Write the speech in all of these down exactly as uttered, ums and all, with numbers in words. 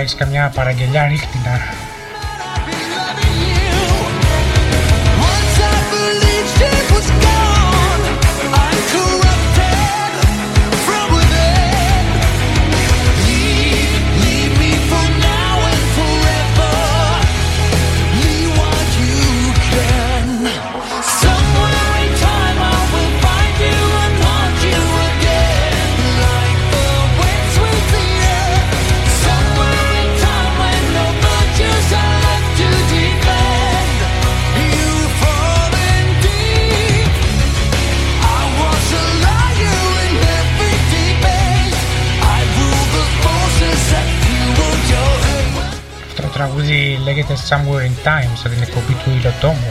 έχεις καμιά παραγγελιά ρίχτηνα. Το τραγούδι λέγεται Somewhere in Time, σαν την εκπομπή του Υλοτόμου.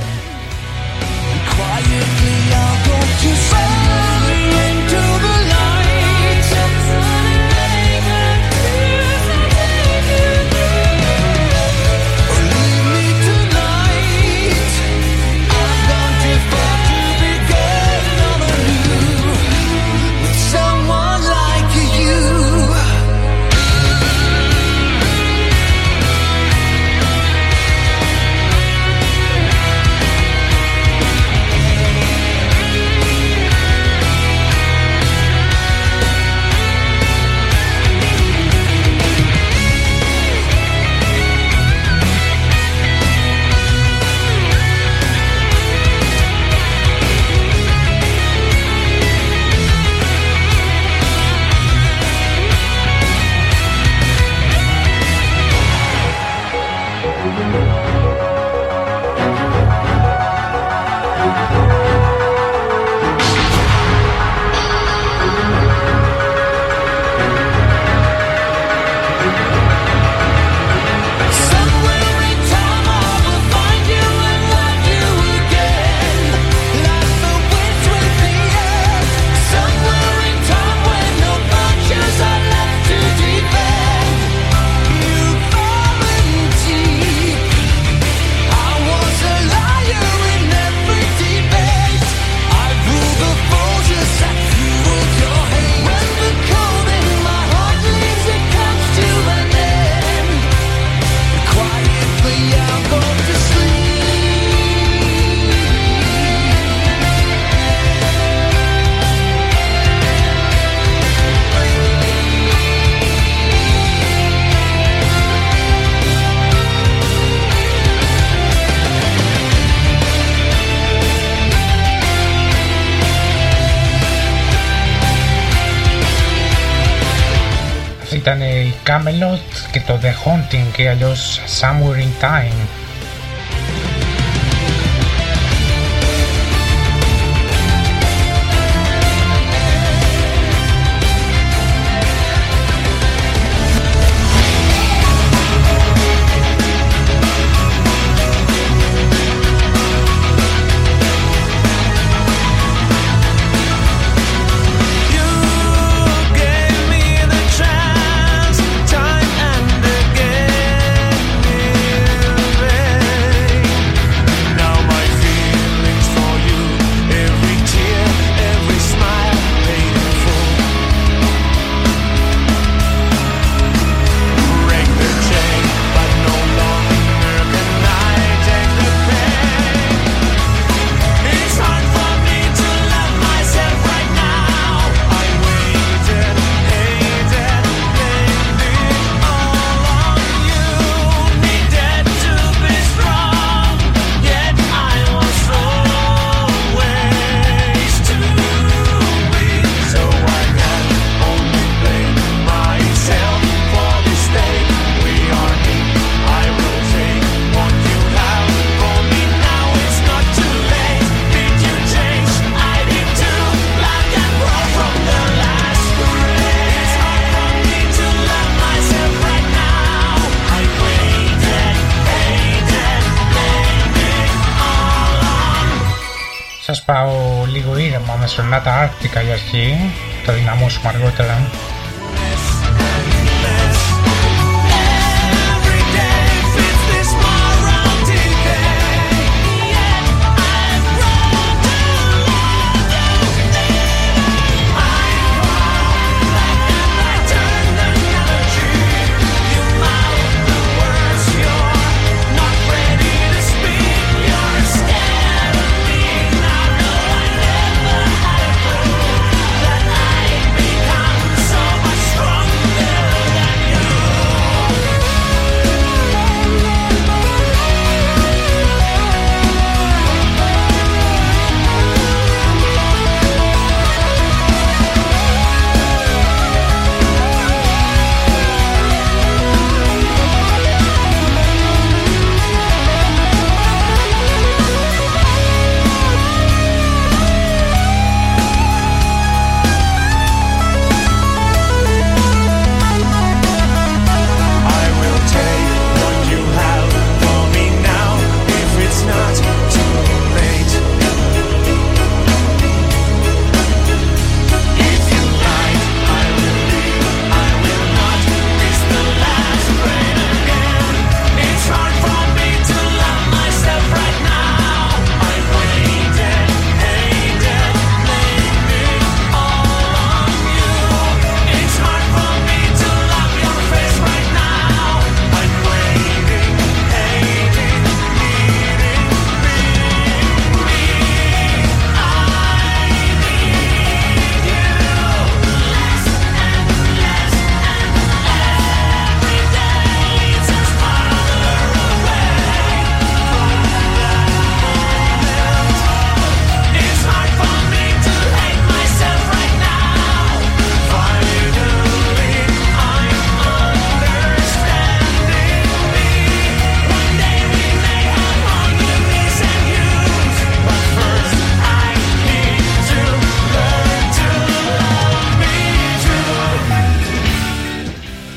Ήταν η Camelot και το The Haunting και αλλιώς Somewhere in Time. Σας πάω λίγο ήρεμα με Σονάτα Άρκτικα για αρχή, θα δυναμώσουμε αργότερα.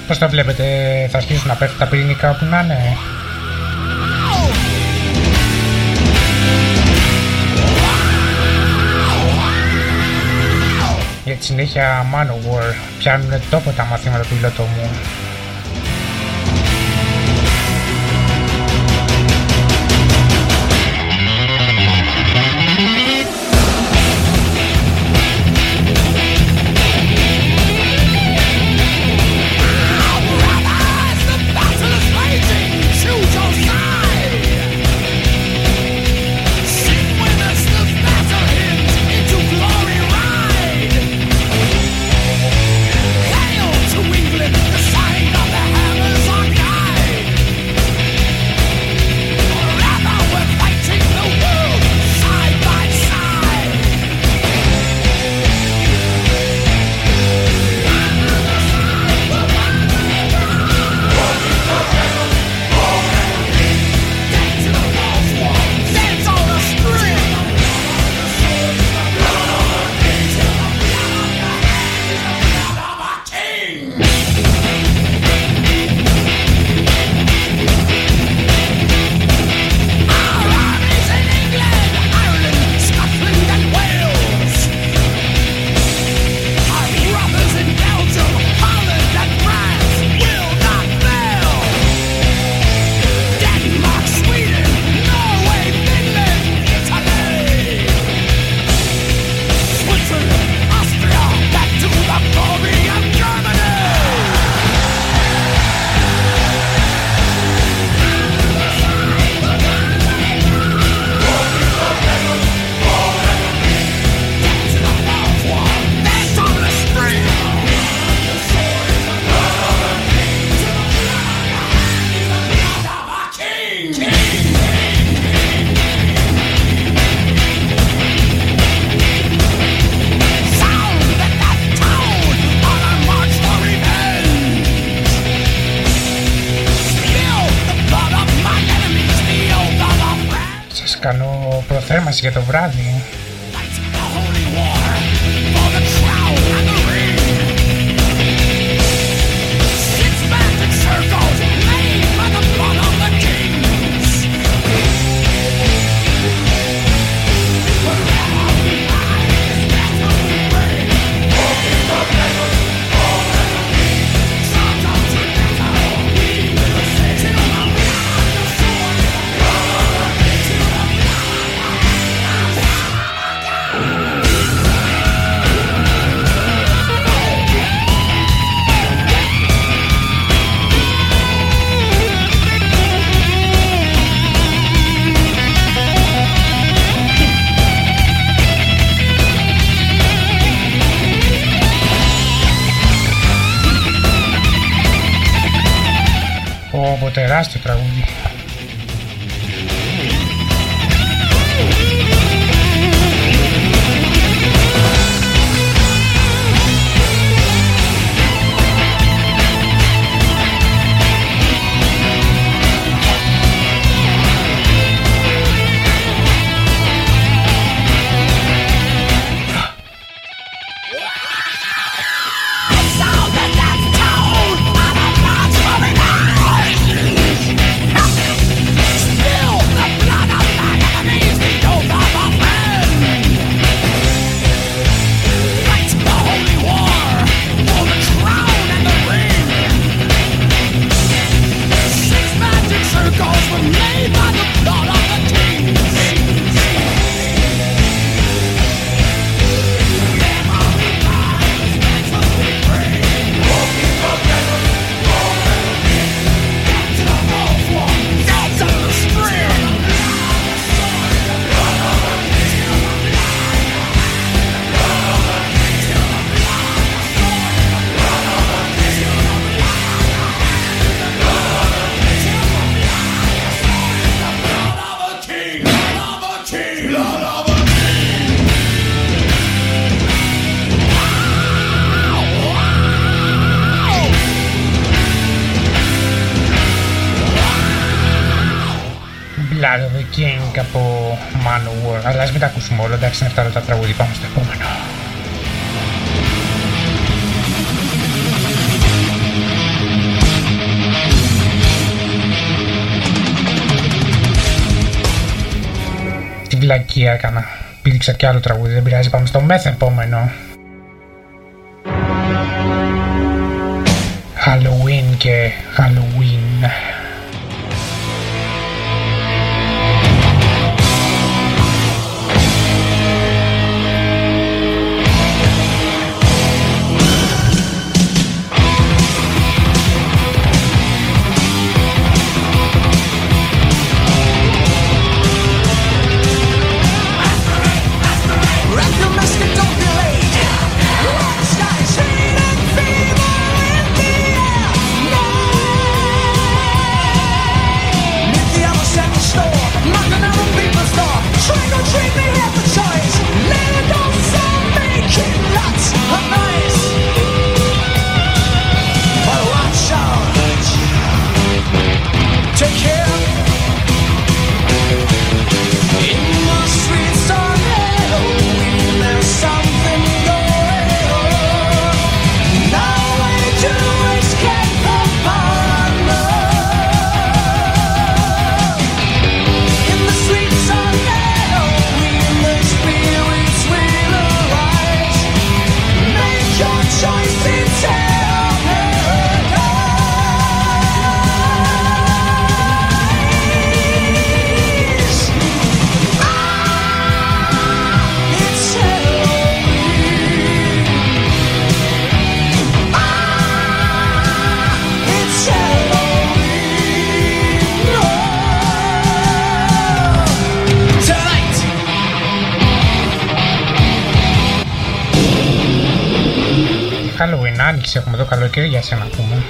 Πώς τα βλέπετε, θα αρχίσουν να πέφτουν τα πυρηνικά όπου να είναι? Για τη συνέχεια Manowar πιάνουν τόπο τα μαθήματα του υλοτόμου. Κάνω προθέρμανση για το βράδυ. Ω, τεράστιο τραγούδι. Blood of the King από Manowar. Αλλά ας μην τα ακούσουμε όλα, εντάξει, είναι αυτά τα τραγούδια, πάμε στο επόμενο. βλακεία έκανα. Πήδηξα κι άλλο τραγούδι, δεν πειράζει, πάμε στο μεθεπόμενο. Halloween και Halloween. Halloween, άνοιξε, έχουμε εδώ καλοκαίρι για σένα να πούμε.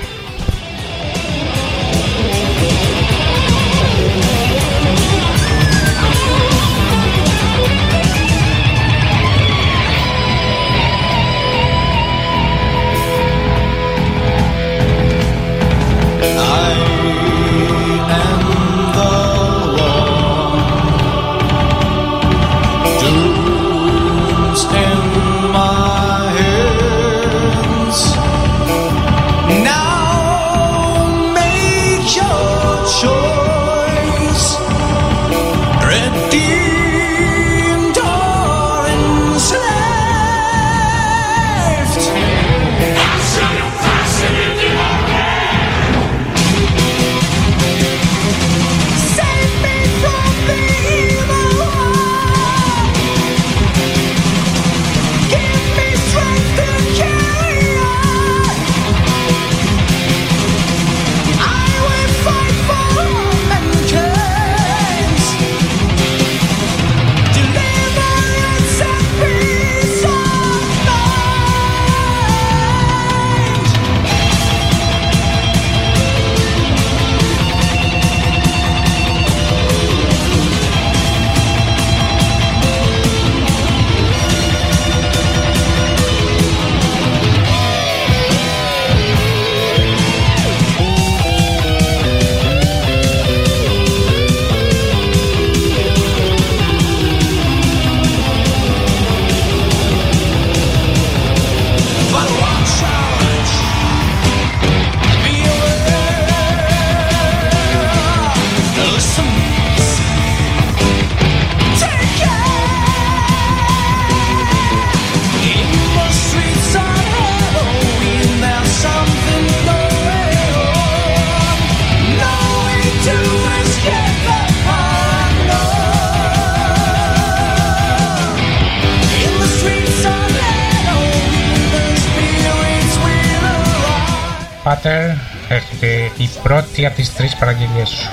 Πάτερ, έρχεται η πρώτη από τις τρεις παραγγελίες σου.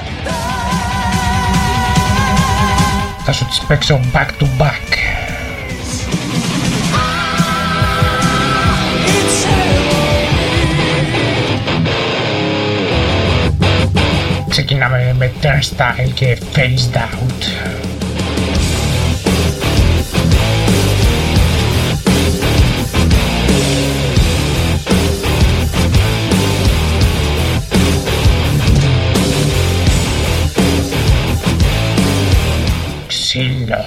Θα σου τις παίξω back to back. Ξεκινάμε με Turnstile και Phased Out. Ξύλο.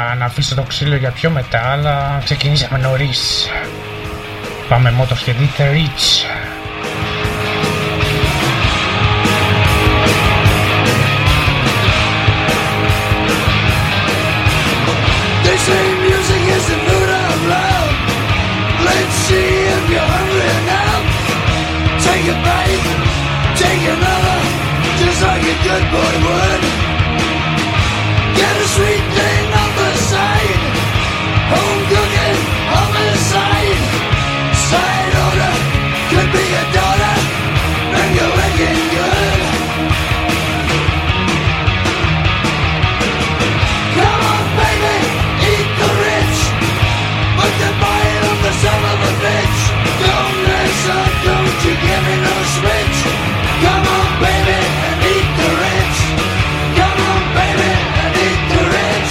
να αφήσω το ξύλο για πιο μετά, αλλά ξεκινήσαμε νωρίς. Πάμε Motorhead Hit the Rich. They say music is the food of love. Let's see if you're hungry now. Take a bite, take another, just like a good boy would. Get a sweet thing on the side, home cooking on the side. Side order could be a daughter, and you're looking good. Come on, baby, eat the rich, but the bite of the son of a bitch. Don't mess up, don't you give me no switch. Come on, baby, and eat the rich. Come on, baby, and eat the rich.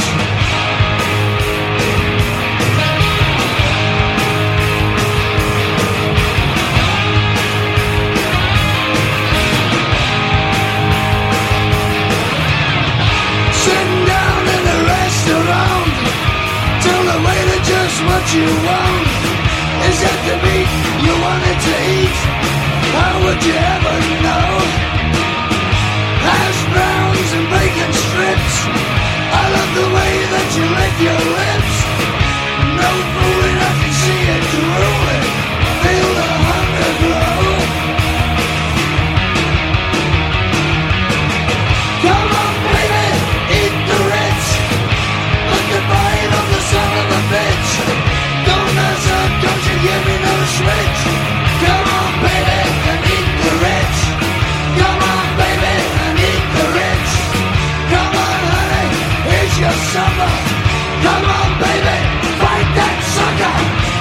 Sitting down in a restaurant, tell the waiter just what you want. Is that the meat you wanted to eat? How would you ever know? Hash browns and bacon strips, I love the way that you lick your lips. No fooling, I can see it drooling, feel the hunger grow. Come on, baby, eat the rich, but the bite of the son of a bitch. Don't mess up, don't you give me no switch. Come on, baby, and eat the rich. Come on, baby, and eat the rich. Come on, honey, here's your supper. Come on, baby, fight that sucker.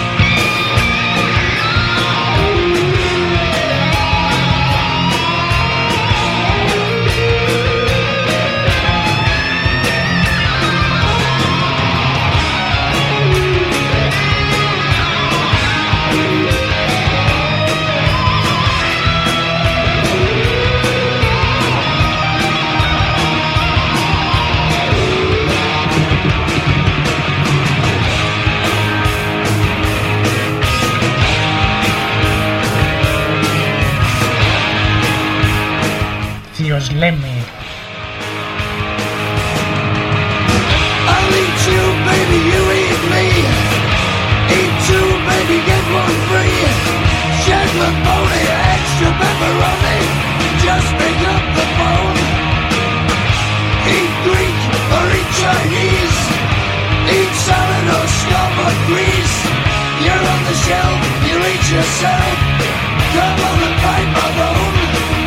Θείος Λέμι. I'll eat you, baby, you eat me. Eat two, baby, get one free. Shed pepperoni, extra pepperoni. Just pick up the phone. Eat Greek or eat Chinese. Eat salad or scum or grease. You're on the shelf, you eat yourself. Come on and bite my bone.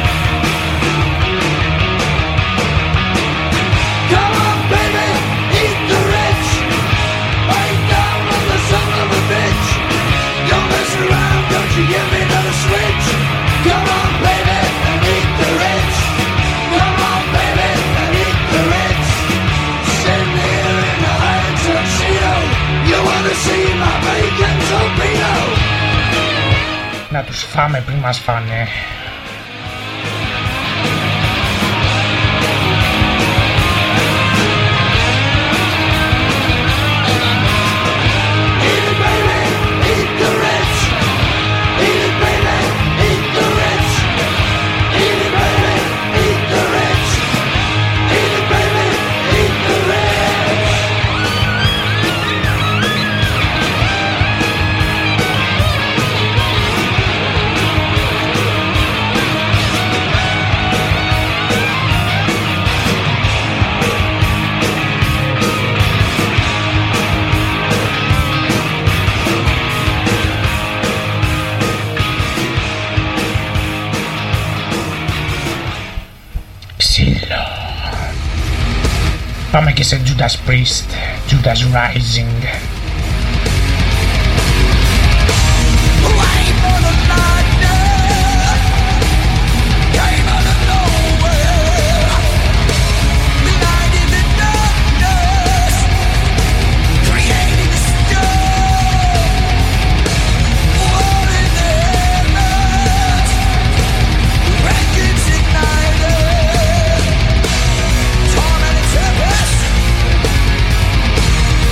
Come on, baby, eat the rich. Bite down on the son of a bitch. Don't mess around, don't you give me no switch. Come on, baby, and eat the rich. Come on, baby, and eat the rich. Sitting here in a high tuxedo. You wanna see my bacon torpedo? Να τους φάμε πριν μας φάνε. Eat it, baby, eat the rich. Eat it, baby, eat the rich. Eat it, baby, eat the rich. Eat it, baby, eat the rich. Ξύλο. Πάμε και σε Judas Priest, Judas Rising. Wait for the lightning. Came out of nowhere. Midnight in the darkness. Creating a storm. War in the heavens. Wreckage ignited. Tormented tempest.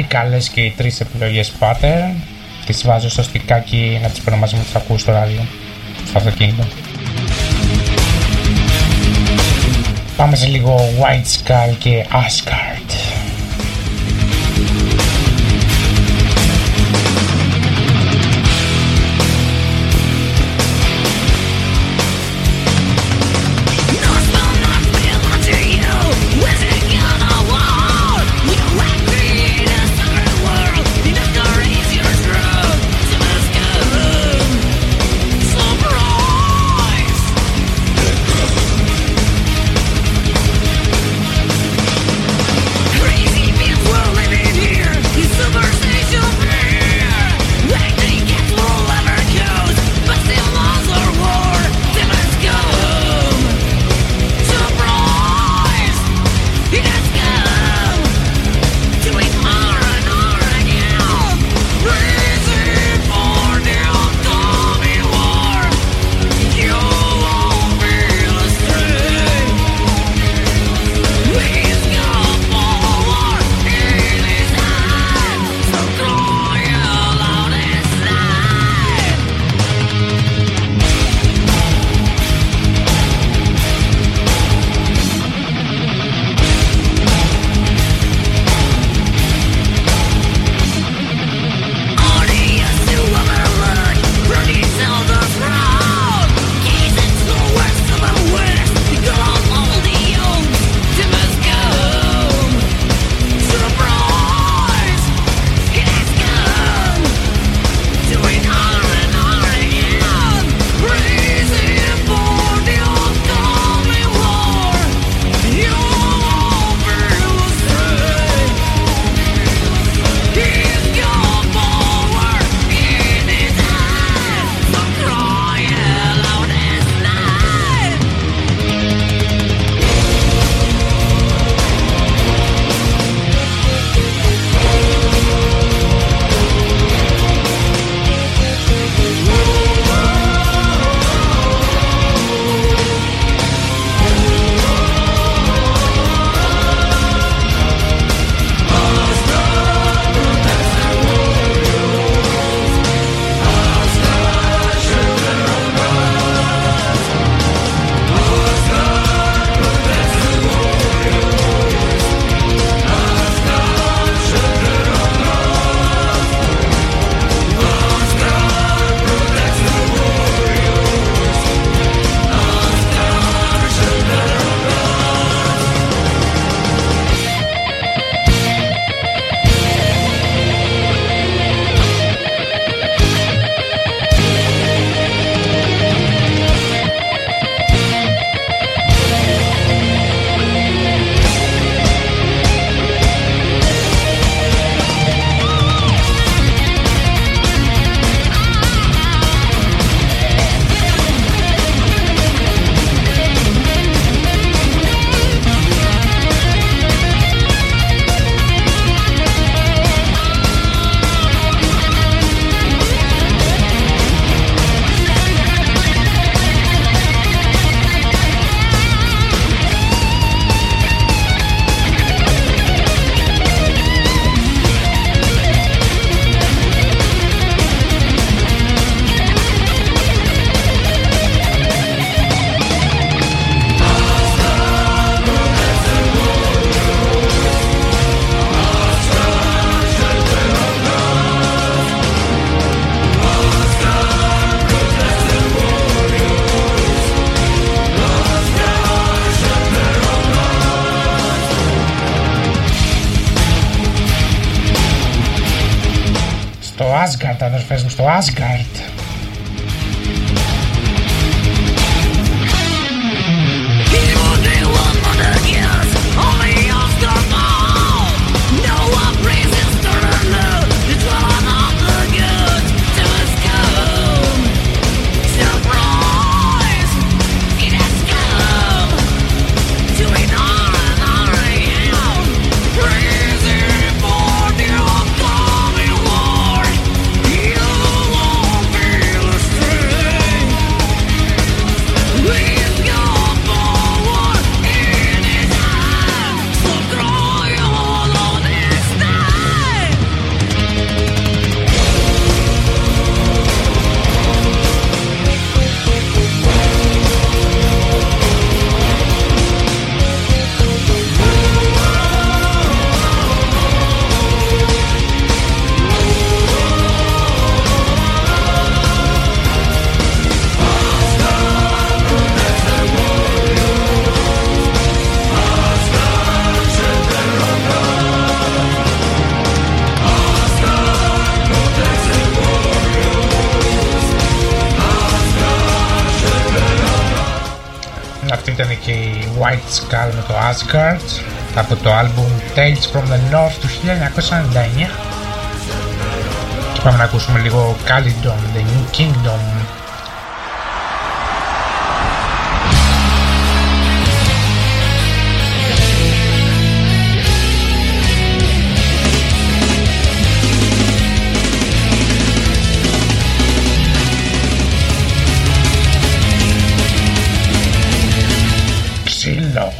Πολύ καλές και οι τρεις επιλογές pattern. Τις βάζω στο στικάκι να τις παίρνω μαζί μου, τις ακούω στο ράδιο, στο αυτοκίνητο. Πάμε σε λίγο White Skull και Asgard. Asgard, αδερφές μου, στο Asgard. Crazy for the upcoming war. You won't be White Skull με το Asgard από το album Tales from the North του χίλια εννιακόσια ενενήντα εννιά. Και πάμε να ακούσουμε λίγο Calydon, The New Kingdom. Ξύλο.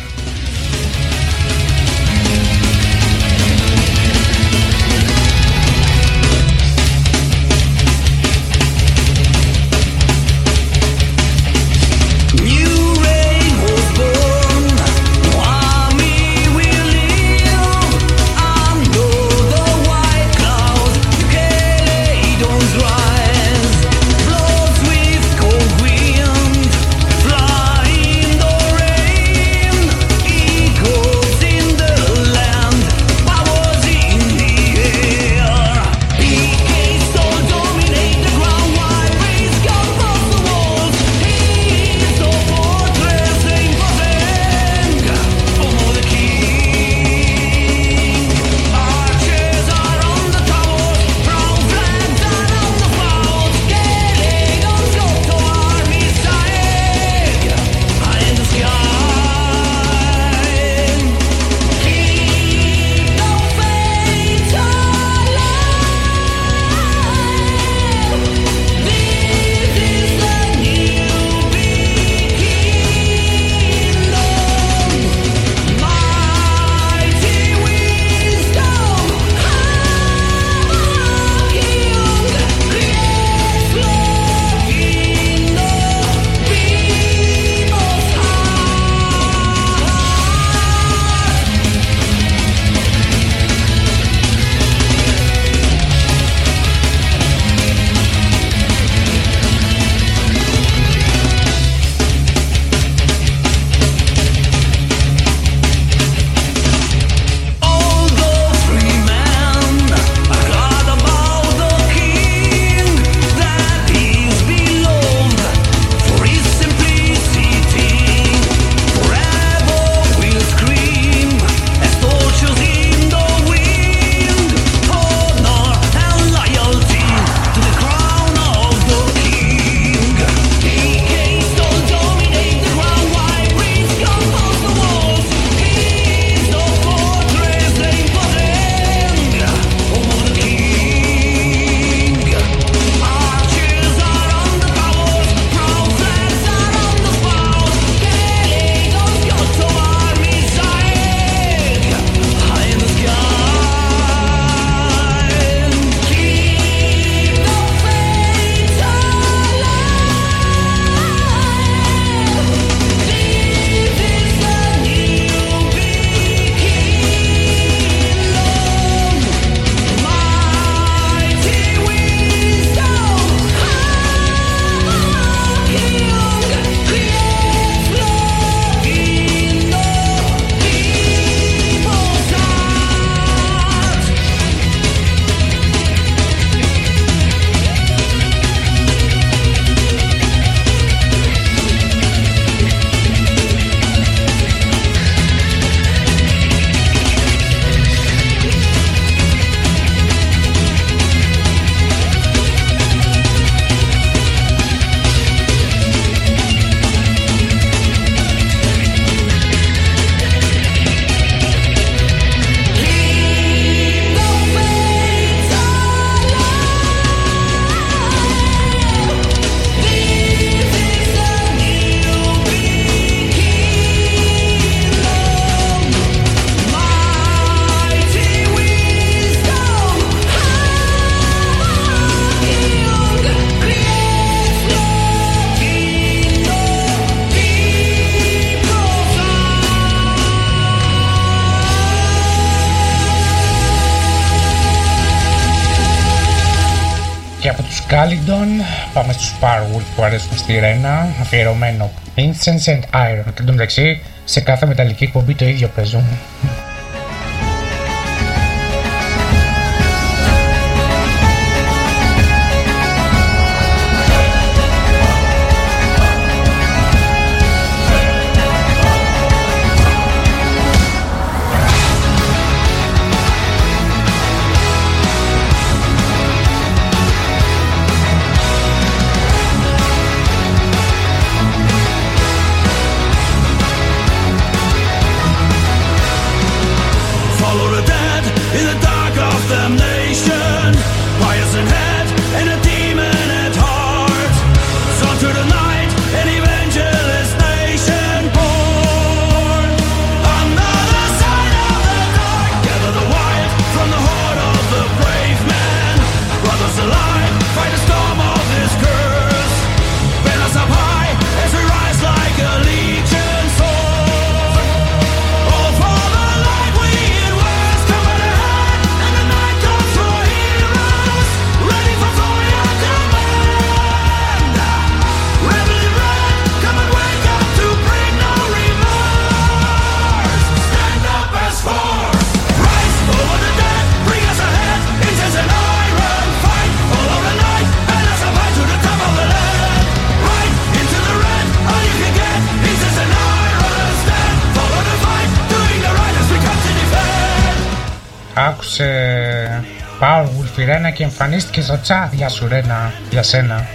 Και από τους Calydon πάμε στους Powerwolf που αρέσουν στη Ρένα, αφιερωμένο Incense and Iron. Και εντωμεταξύ σε κάθε μεταλλική εκπομπή το ίδιο παίζουν. άκουσε Powerwolf η Ρένα και εμφανίστηκε στο chat. Γεια σου Ρένα, για σένα.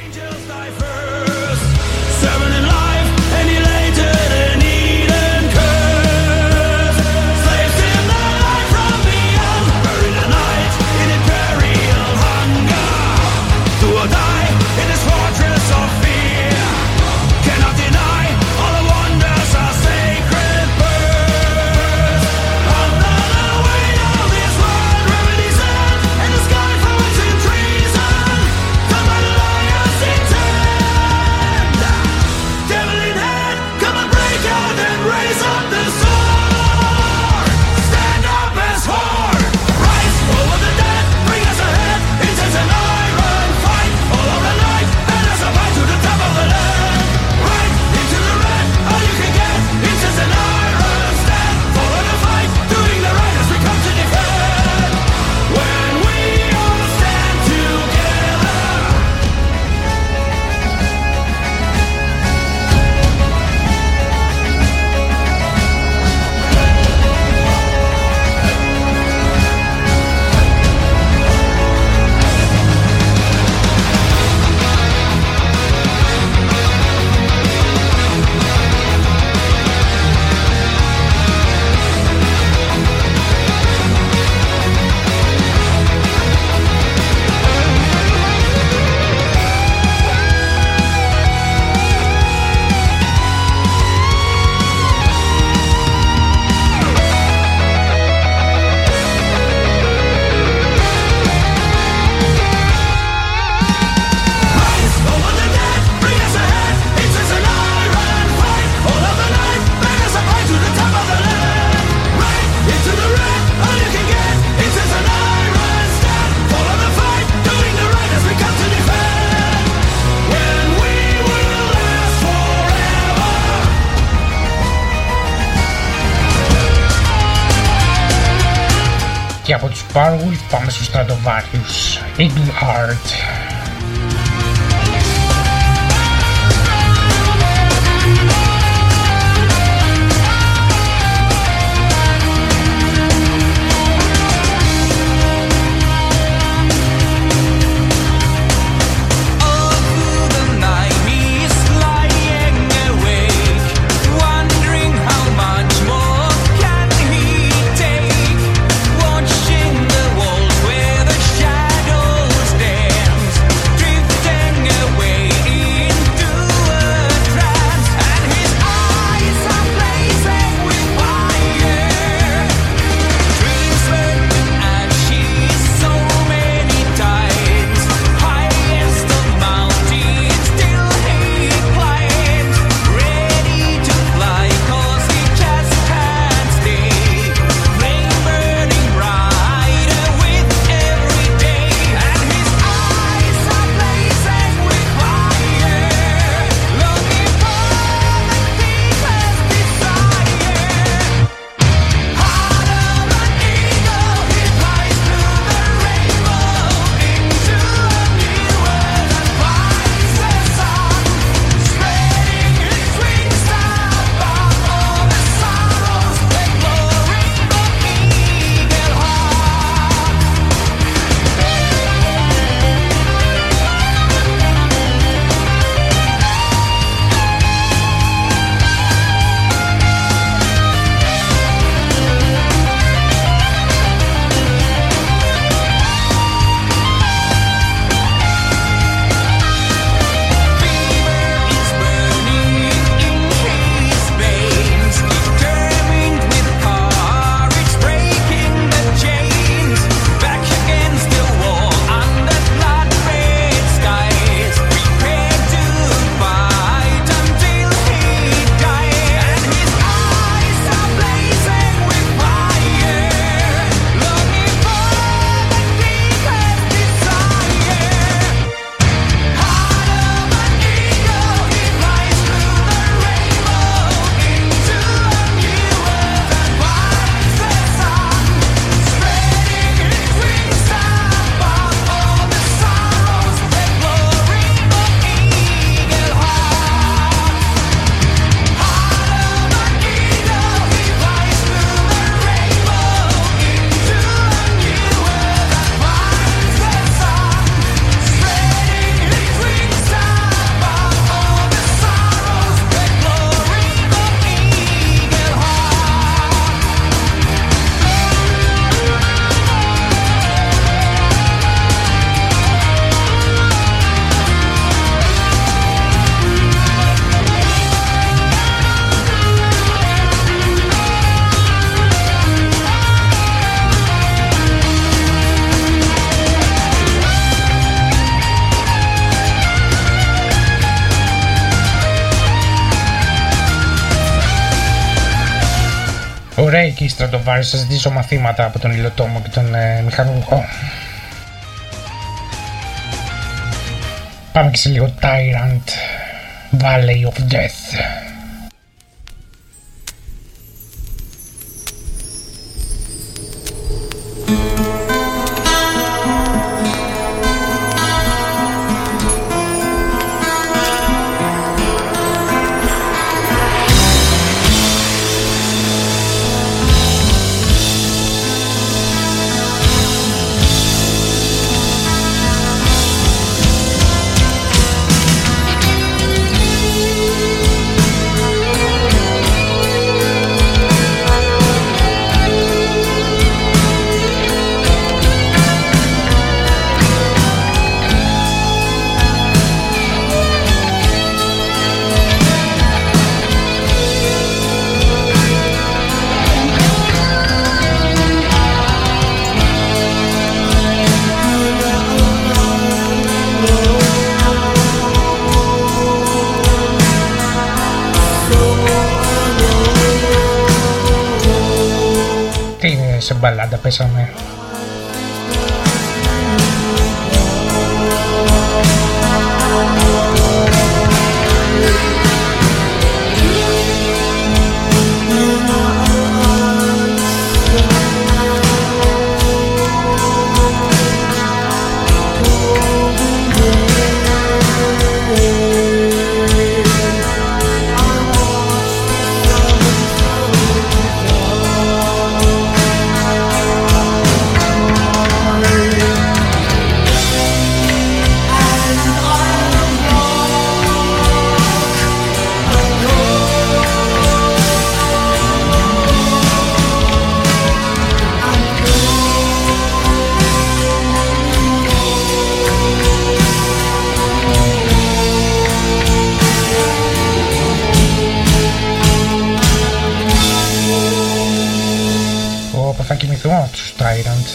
Και από τους Powerwolf πάμε στους Stratovarius, Eagleheart. Watching the walls where the shadows dance. ο Ρέι και η Στρατοβάρη θα ζητήσω μαθήματα από τον υλοτόμο και τον ε, μηχανουργό. Πάμε και σε λίγο Tyrant, Valley of Death. Σε μπαλάντα πέσαμε. Θα κοιμηθώ τους Tyrant.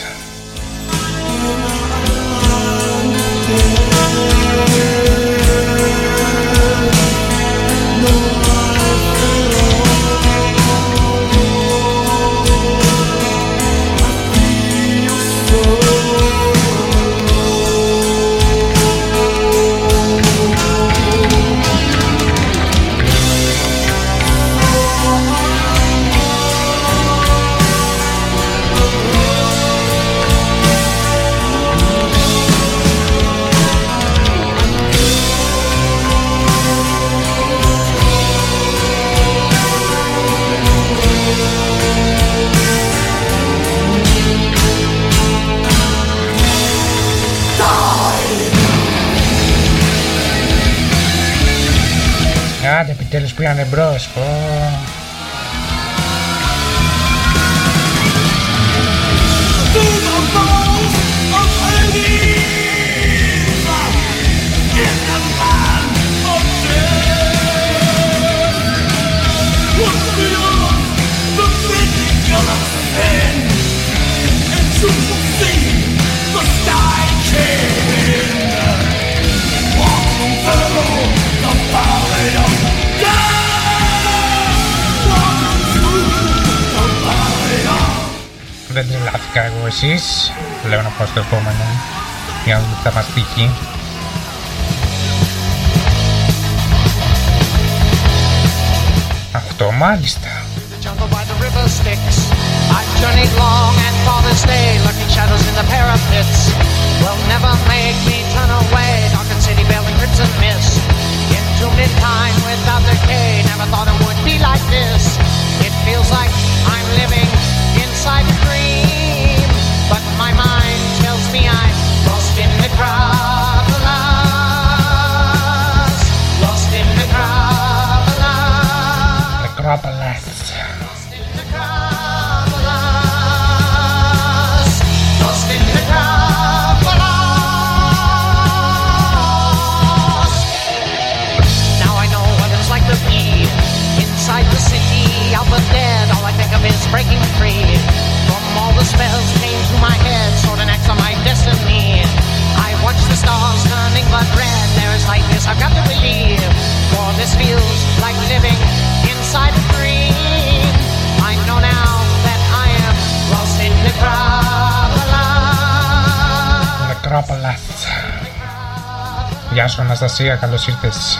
Άντε, επιτέλους πήγανε μπρος. Oh. Δεν τρελάθηκα εγώ, εσείς. Λέω να πάω στο επόμενο για να δούμε τι θα μας τύχει. Αυτό μάλιστα. I've journeyed long and far this day, lurking shadows in the parapets will never make me turn away. Darkened city veiled in crimson mist, entombed in time without decay. Never thought it would be like this. It feels like I'm living inside a dream, but my mind tells me I'm lost in the crowd. Lost in the crowd. Necropolis. Inside the city of the dead, all I think of is breaking free from all the spells came to my head, sort an axe on my destiny. I watch the stars turning blood red. There is light, yes, I've got to believe, for this feels like living inside a dream. I know now Κράπαλαθ. Γεια σου Αναστασία, καλώς ήρθες.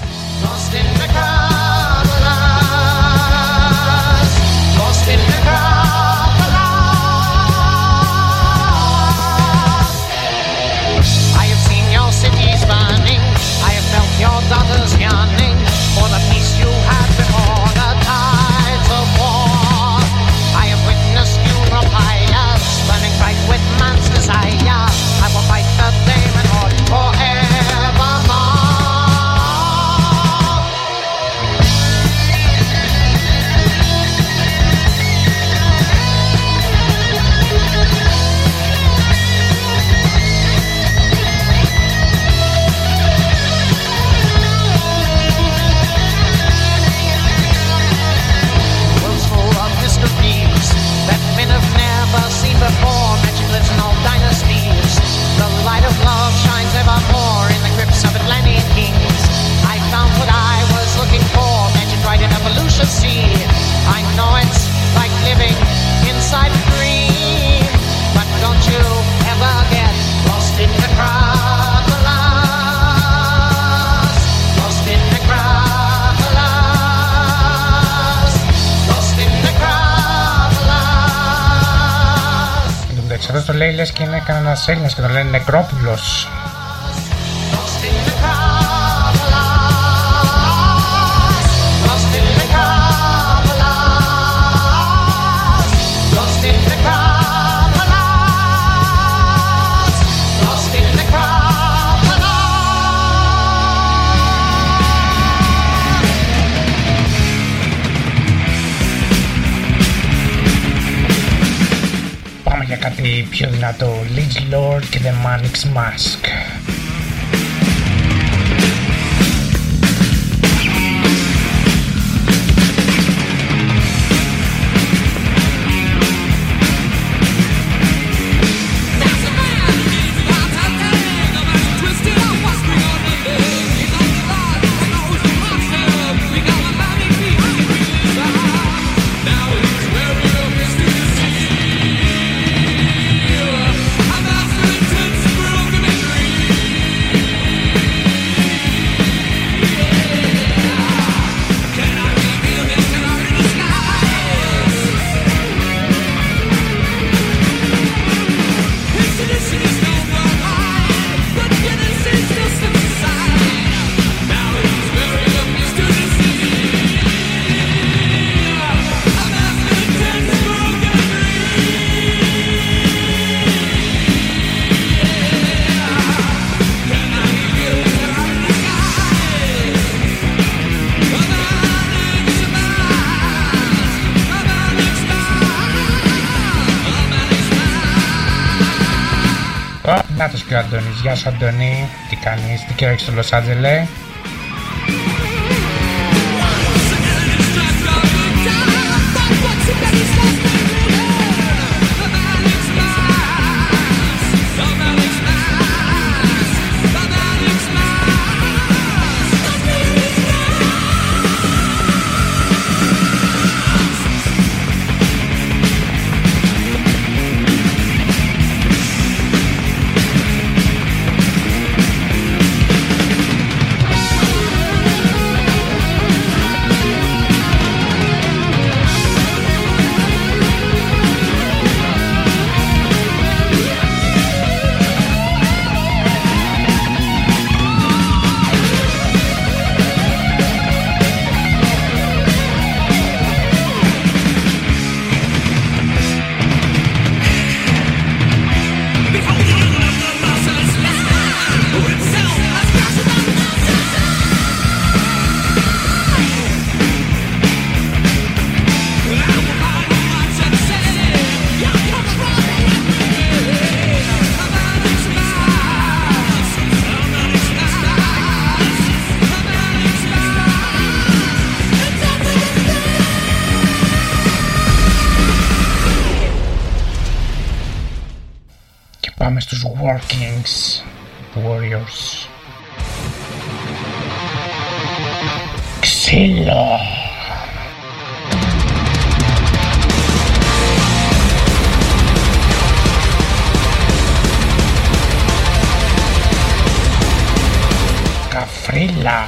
Your daughters yearning for the peace you had before the tides of war. I have witnessed funeral pyres burning bright with man's desire. I will fight the demonhood forevermore. Before magic lives in all dynasties. The light of love shines evermore in the crypts of Atlantean kings. I found what I was looking for, magic right in evolution. See, I know it's like living inside a dream, but don't you ever get lost in the crowd. Lost in the crowd. Lost in the crowd. Εδώ το λέει λες και είναι κανένας Έλληνας και το λένε Νεκρόπουλος. Κάτι πιο δυνατό, Liege Lord και The Manic's Mask. Νάτος και ο Αντώνης. Γεια σου Αντώνη, τι κάνεις, τι καιρό έχεις στο Λος Άντζελε? Πάμε στους Workings Warriors. Ξύλο. Έλα.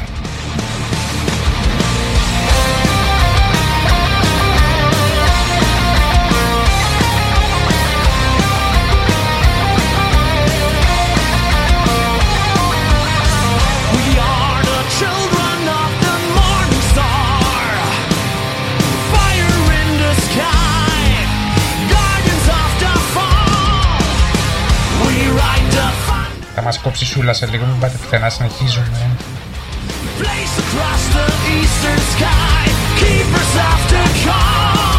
Θα μας κόψει σούλα σε λίγο, μην πάτε πουθενά, συνεχίζουμε. Place across the eastern sky, keep us after call.